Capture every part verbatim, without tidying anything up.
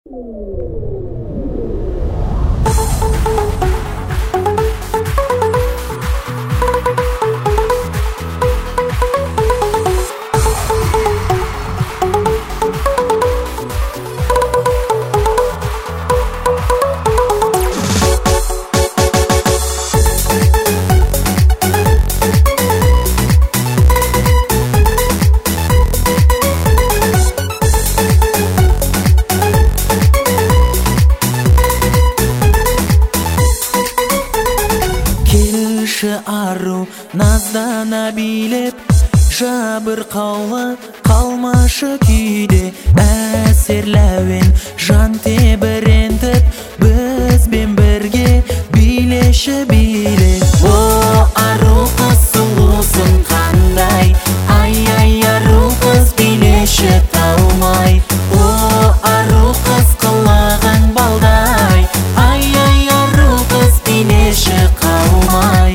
Ару наздана билеп, жабыр қаулы қалмашы күйде, әсерләуен жан тебірентіп, бізбен бірге билеші биле. О, ару қыз сұлусың қандай, ай-ай, ару қыз билеші талмай. О, ару қыз қылаған балдай, ай-ай, ару қыз билеші қалмай.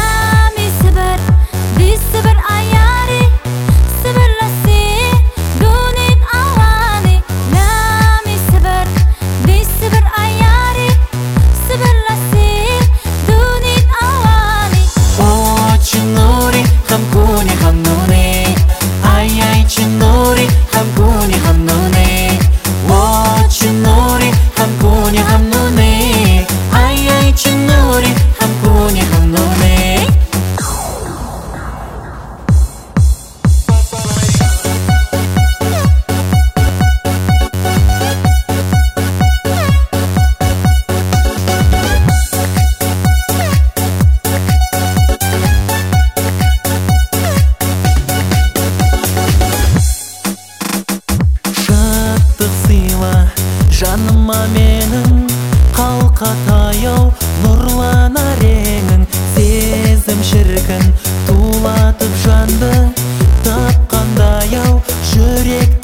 Жаныма менің қалқа таяу, нұрланар реңің, сезім шіркін тулатып жанды, тапқандай ау жүрек